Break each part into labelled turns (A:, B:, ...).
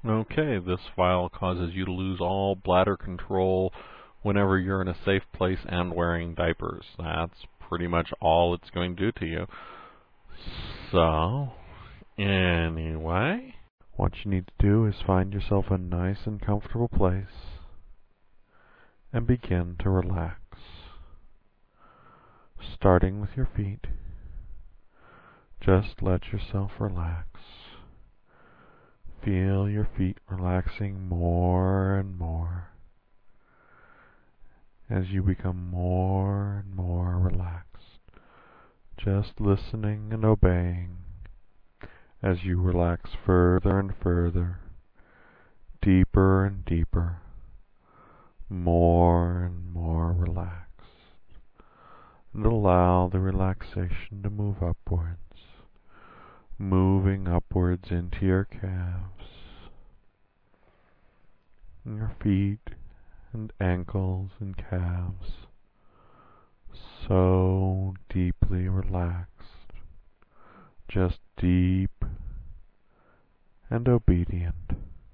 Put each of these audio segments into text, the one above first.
A: Okay, this file causes you to lose all bladder control whenever you're in a safe place and wearing diapers. That's pretty much all it's going to do to you. So, anyway, what you need to do is find yourself a nice and comfortable place and begin to relax. Starting with your feet, just let yourself relax. Feel your feet relaxing more and more as you become more and more relaxed, just listening and obeying as you relax further and further, deeper and deeper, more and more relaxed. And allow the relaxation to move upwards, moving upwards into your calves, and your feet and ankles and calves, so deeply relaxed, just deep and obedient,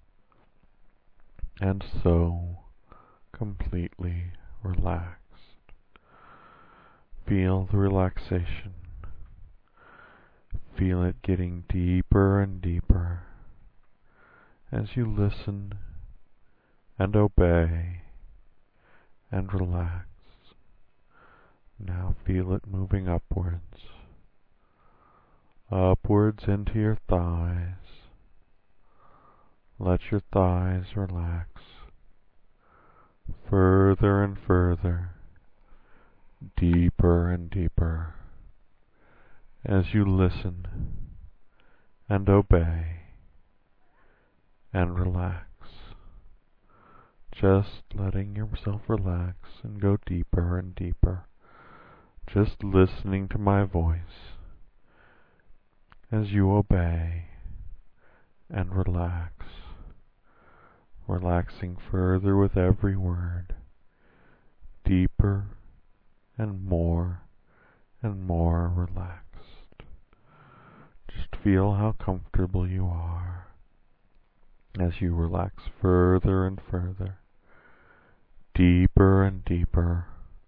A: and so completely relaxed. Feel the relaxation. Feel it getting deeper and deeper as you listen and obey and relax. Now feel it moving upwards, upwards into your thighs. Let your thighs relax further and further, deeper and deeper, as you listen and obey and relax, just letting yourself relax and go deeper and deeper, just listening to my voice as you obey and relax, relaxing further with every word, deeper and more relaxed. Just feel how comfortable you are as you relax further and further, deeper and deeper,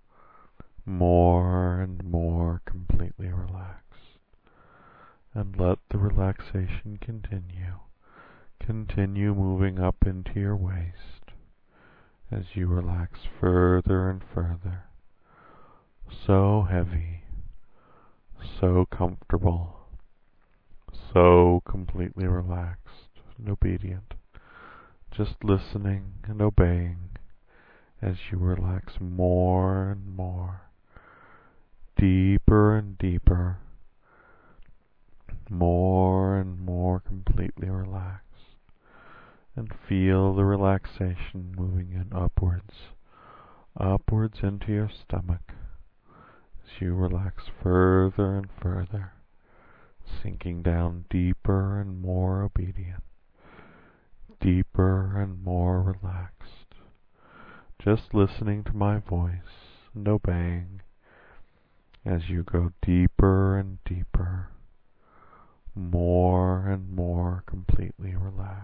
A: more and more completely relaxed. And let the relaxation continue. Continue moving up into your waist as you relax further and further. So heavy, so comfortable, so completely relaxed and obedient, just listening and obeying as you relax more and more, deeper and deeper, more and more completely relaxed, and feel the relaxation moving in upwards into your stomach as you relax further and further, sinking down deeper and more obedient, deeper and more relaxed, just listening to my voice and obeying as you go deeper and deeper, more and more completely relaxed.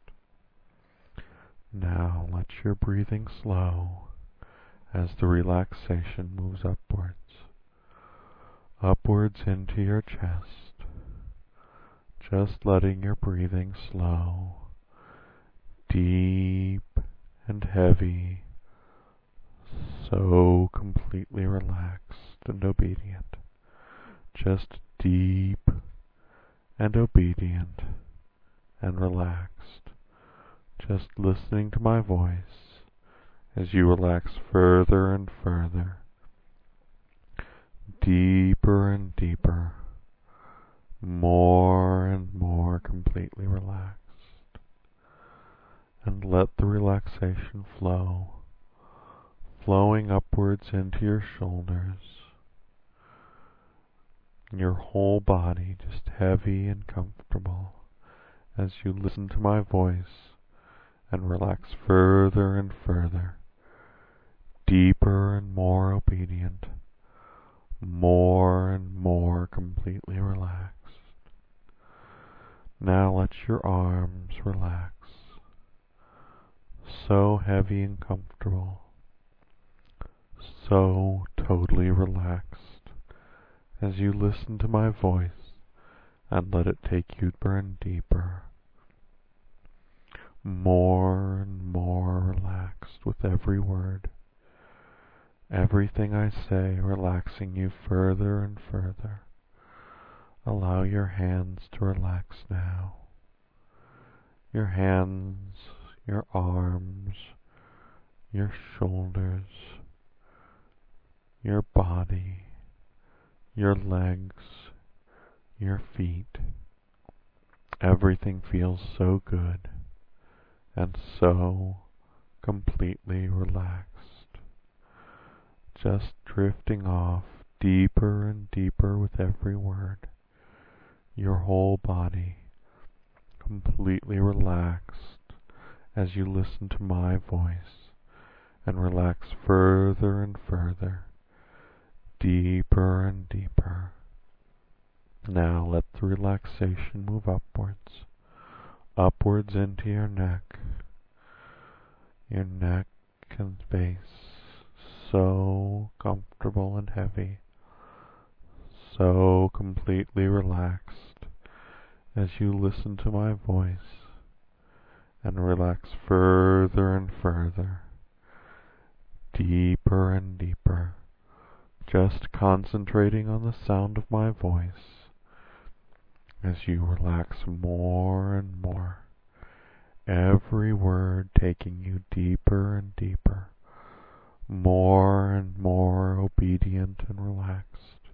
A: Now let your breathing slow as the relaxation moves upwards into your chest, just letting your breathing slow, deep and heavy, so completely relaxed and obedient, just deep and obedient and relaxed, just listening to my voice as you relax further and further, deeper and deeper, more and more completely relaxed. And let the relaxation flow, flowing upwards into your shoulders, your whole body just heavy and comfortable as you listen to my voice and relax further and further, deeper and more obedient, more and more completely relaxed. Now let your arms relax so heavy and comfortable, so totally relaxed as you listen to my voice and let it take you deeper and deeper, more and more relaxed with every word. Everything I say relaxing you further and further. Allow your hands to relax now. Your hands, your arms, your shoulders, your body, your legs, your feet. Everything feels so good and so completely relaxed. Just drifting off deeper and deeper with every word. Your whole body completely relaxed as you listen to my voice and relax further and further, deeper and deeper. Now let the relaxation move upwards into your neck and face, so comfortable and heavy, so completely relaxed as you listen to my voice and relax further and further, deeper and deeper, just concentrating on the sound of my voice as you relax more and more, every word taking you deeper and deeper, more and more obedient and relaxed.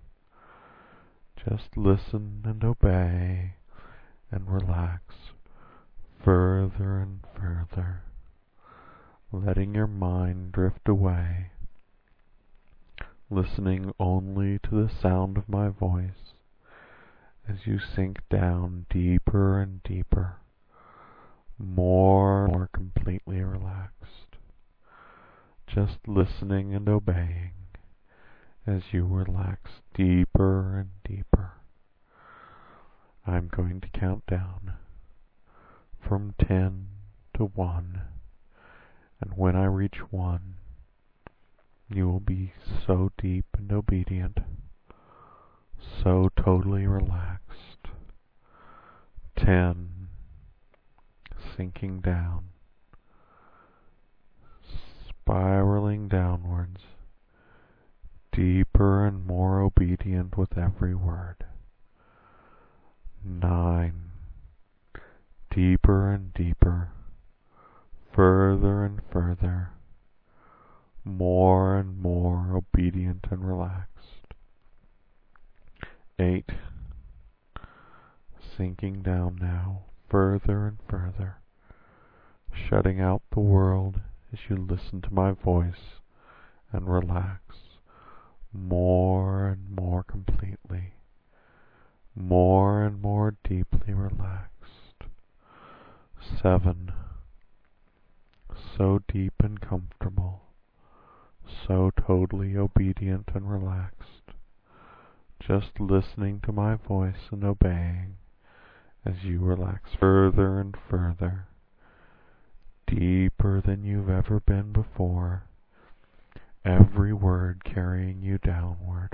A: Just listen and obey and relax further and further, letting your mind drift away, listening only to the sound of my voice as you sink down deeper and deeper, more and more completely relaxed, just listening and obeying as you relax deeper and deeper. I'm going to count down from 10 to 1, and when I reach 1, you will be so deep and obedient, so totally relaxed. 10, sinking down, spiraling downwards, deeper and more obedient with every word. 9, deeper and deeper, further and further, more and more obedient and relaxed. 8, sinking down now, further and further, shutting out the world as you listen to my voice and relax more and more completely, more and more deeply relaxed. 7, so deep and comfortable, so totally obedient and relaxed, just listening to my voice and obeying as you relax further and further, deeper than you've ever been before, every word carrying you downward,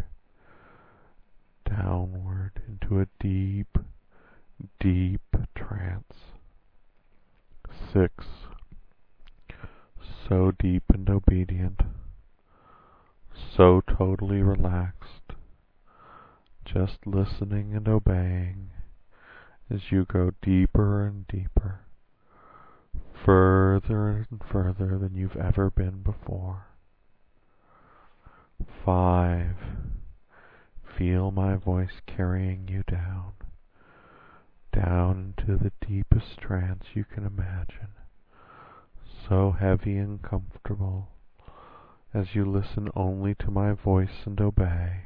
A: downward into a deep, deep trance. 6, so deep and obedient, so totally relaxed, just listening and obeying as you go deeper and deeper, further and further than you've ever been before. 5, feel my voice carrying you down, down into the deepest trance you can imagine, so heavy and comfortable as you listen only to my voice and obey,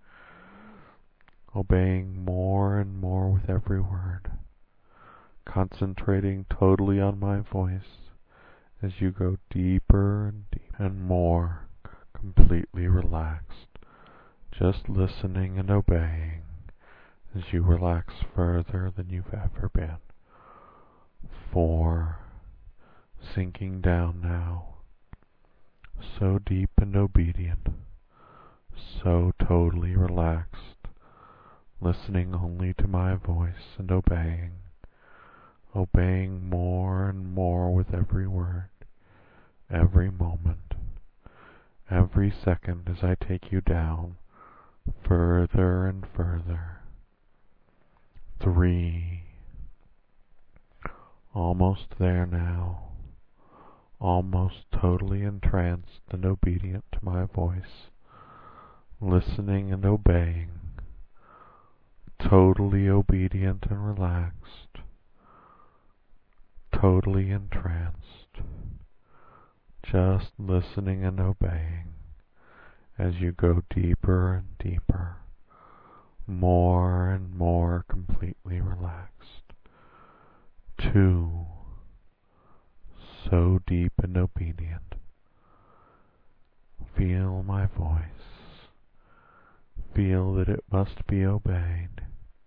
A: obeying more and more with every word, concentrating totally on my voice as you go deeper and deeper and more completely relaxed, just listening and obeying as you relax further than you've ever been. 4, sinking down now, so deep and obedient, so totally relaxed, listening only to my voice and obeying more and more with every word, every moment, every second as I take you down further and further. 3. Almost there now, almost totally entranced and obedient to my voice, listening and obeying, totally obedient and relaxed, totally entranced, just listening and obeying as you go deeper and deeper, more and more completely relaxed. 2. So deep and obedient. Feel my voice. Feel that it must be obeyed.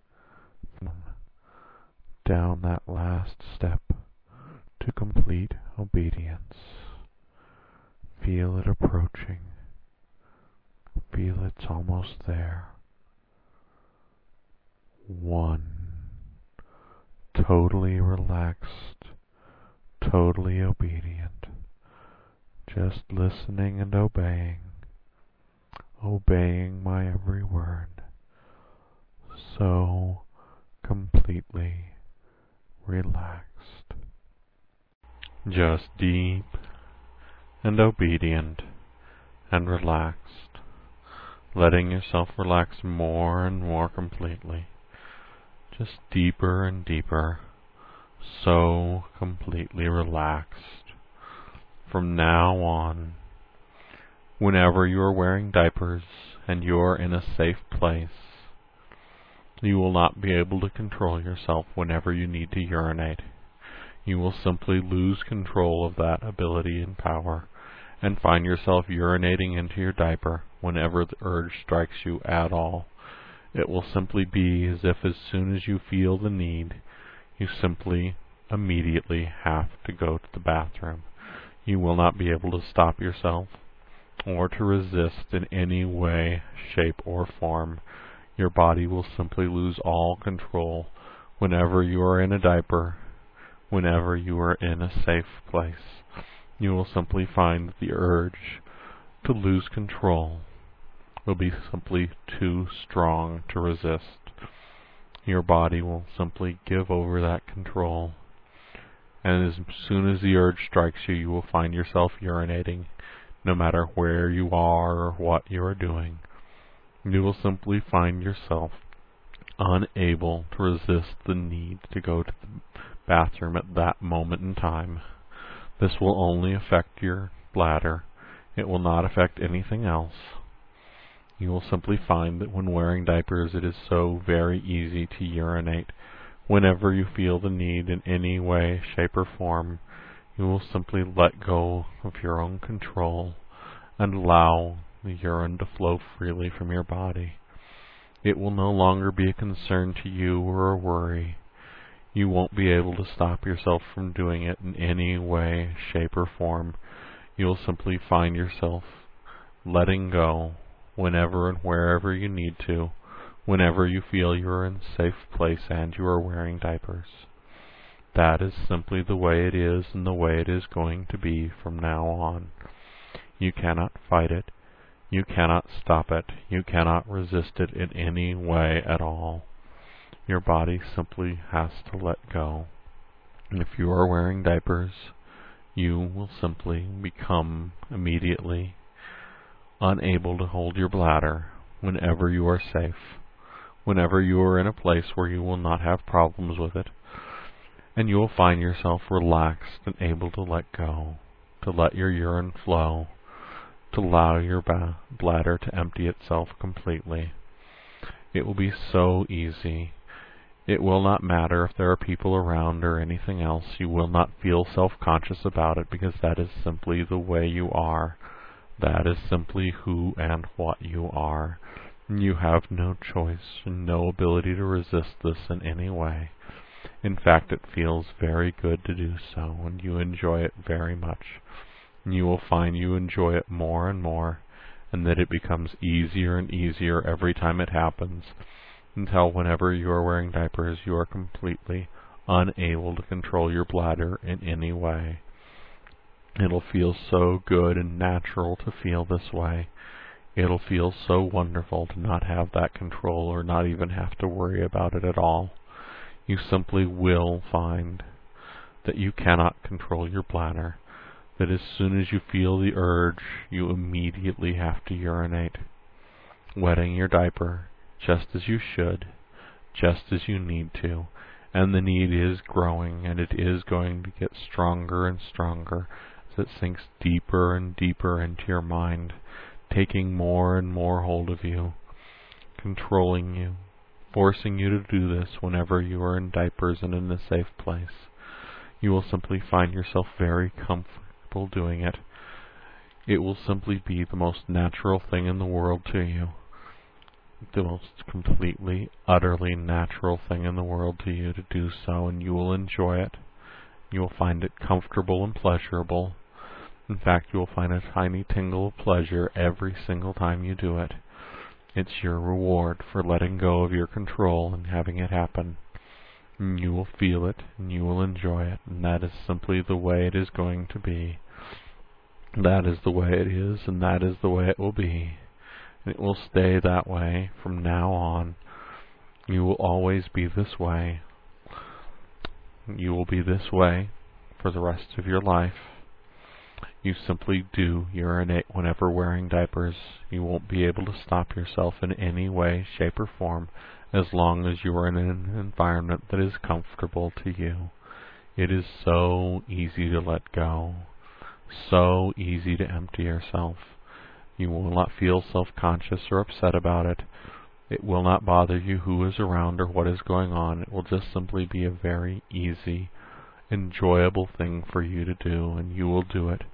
A: Down that last step to complete obedience. Feel it approaching. Feel it's almost there. 1. Totally relaxed, totally obedient, just listening and obeying my every word, so completely relaxed. Just deep and obedient and relaxed, letting yourself relax more and more completely. Just deeper and deeper, so completely relaxed. From now on, whenever you are wearing diapers and you are in a safe place, you will not be able to control yourself whenever you need to urinate. You will simply lose control of that ability and power and find yourself urinating into your diaper whenever the urge strikes you at all. It will simply be as if as soon as you feel the need, you simply immediately have to go to the bathroom. You will not be able to stop yourself or to resist in any way, shape, or form. Your body will simply lose all control whenever you are in a diaper, whenever you are in a safe place. You will simply find that the urge to lose control will be simply too strong to resist. Your body will simply give over that control, and as soon as the urge strikes you, you will find yourself urinating, no matter where you are or what you are doing. You will simply find yourself unable to resist the need to go to the bathroom at that moment in time. This will only affect your bladder. It will not affect anything else. You will simply find that when wearing diapers, it is so very easy to urinate. Whenever you feel the need in any way, shape, or form, you will simply let go of your own control and allow the urine to flow freely from your body. It will no longer be a concern to you or a worry. You won't be able to stop yourself from doing it in any way, shape, or form. You will simply find yourself letting go whenever and wherever you need to, whenever you feel you are in a safe place and you are wearing diapers. That is simply the way it is and the way it is going to be from now on. You cannot fight it. You cannot stop it. You cannot resist it in any way at all. Your body simply has to let go. And if you are wearing diapers, you will simply become immediately unable to hold your bladder whenever you are safe, whenever you are in a place where you will not have problems with it, and you will find yourself relaxed and able to let go, to let your urine flow, to allow your bladder to empty itself completely. It will be so easy. It will not matter if there are people around or anything else. You will not feel self-conscious about it because that is simply the way you are. That is simply who and what you are. You have no choice and no ability to resist this in any way. In fact, it feels very good to do so, and you enjoy it very much. And you will find you enjoy it more and more, and that it becomes easier and easier every time it happens, until whenever you are wearing diapers, you are completely unable to control your bladder in any way. It'll feel so good and natural to feel this way. It'll feel so wonderful to not have that control or not even have to worry about it at all. You simply will find that you cannot control your bladder, that as soon as you feel the urge, you immediately have to urinate, wetting your diaper just as you should, just as you need to, and the need is growing, and it is going to get stronger and stronger as it sinks deeper and deeper into your mind, taking more and more hold of you, controlling you, forcing you to do this whenever you are in diapers and in a safe place. You will simply find yourself very comfortable doing it. It will simply be the most natural thing in the world to you. The most completely, utterly natural thing in the world to you to do so, and you will enjoy it. You will find it comfortable and pleasurable. In fact, you will find a tiny tingle of pleasure every single time you do it. It's your reward for letting go of your control and having it happen. And you will feel it, and you will enjoy it, and that is simply the way it is going to be. That is the way it is, and that is the way it will be. And it will stay that way from now on. You will always be this way. You will be this way for the rest of your life. You simply do urinate whenever wearing diapers. You won't be able to stop yourself in any way, shape, or form as long as you are in an environment that is comfortable to you. It is so easy to let go, so easy to empty yourself. You will not feel self-conscious or upset about it. It will not bother you who is around or what is going on. It will just simply be a very easy, enjoyable thing for you to do, and you will do it.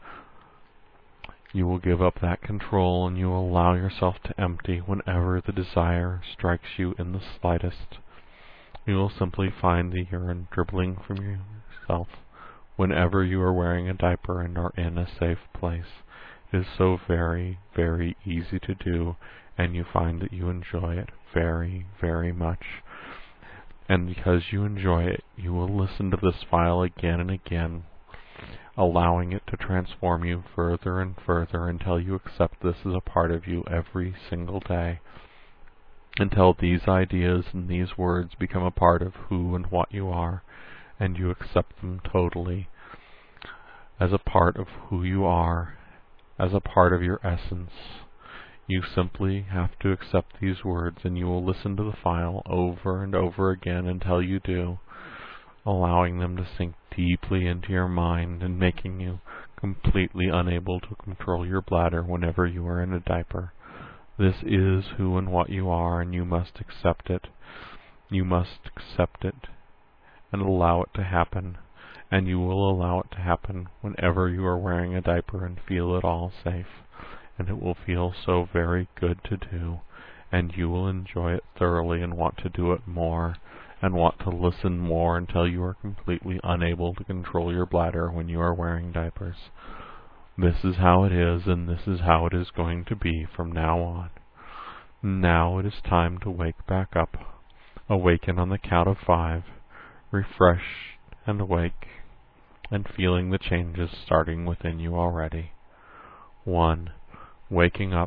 A: You will give up that control, and you will allow yourself to empty whenever the desire strikes you in the slightest. You will simply find the urine dribbling from yourself whenever you are wearing a diaper and are in a safe place. It is so very, very easy to do, and you find that you enjoy it very, very much. And because you enjoy it, you will listen to this file again and again, allowing it to transform you further and further until you accept this as a part of you every single day, until these ideas and these words become a part of who and what you are, and you accept them totally as a part of who you are, as a part of your essence. You simply have to accept these words, and you will listen to the file over and over again until you do, allowing them to sink deeply into your mind and making you completely unable to control your bladder whenever you are in a diaper. This is who and what you are, and you must accept it. You must accept it and allow it to happen, and you will allow it to happen whenever you are wearing a diaper and feel it all safe. And it will feel so very good to do, and you will enjoy it thoroughly and want to do it more, and want to listen more until you are completely unable to control your bladder when you are wearing diapers. This is how it is, and this is how it is going to be from now on. Now it is time to wake back up. Awaken on the count of 5, refreshed and awake, and feeling the changes starting within you already. 1. Waking up.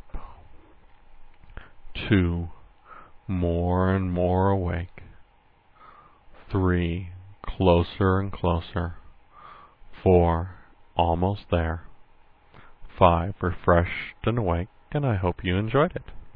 A: 2. More and more awake. 3. Closer and closer. 4. Almost there. 5. Refreshed and awake, and I hope you enjoyed it.